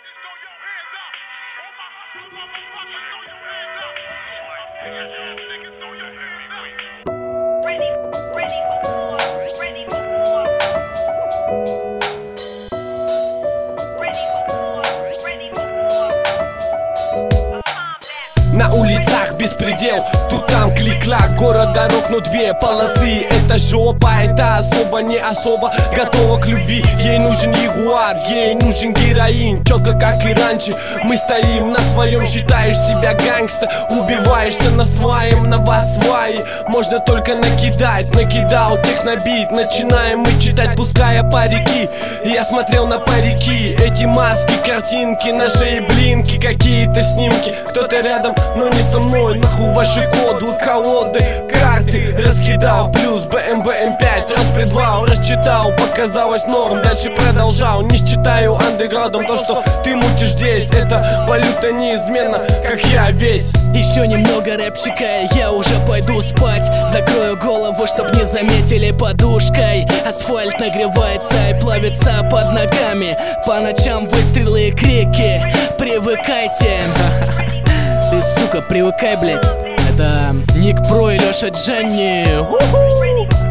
На улицах беспредел, тут там клик-клак. Город дорог, но две полосы. Это жопа, это особо не особо готова к любви. Ей нужен ягуар, ей нужен героин. Четко как и раньше, мы стоим на своем. Считаешь себя гангста, убиваешься на своем. На вас сваи можно только накидать. Накидал, текст набит, начинаем мы читать, пуская парики. Я смотрел на парики, эти маски, картинки, на шее блинки, какие-то снимки. Кто-то рядом, но не со мной. Нахуй ваши коды, колоды, карты раскидал. Плюс BMW M5, распредвал, расчитал. Показалось норм, дальше продолжал. Не считаю андеграундом то, что ты мутишь здесь. Это валюта неизменна, как я весь. Еще немного рэпчика, я уже пойду спать. Закрою голову, чтоб не заметили подушкой. Асфальт нагревается и плавится под ногами. По ночам выстрелы и крики. Привыкайте. Ты, сука, привыкай, блядь. Это Ник Про и Леша Дженни.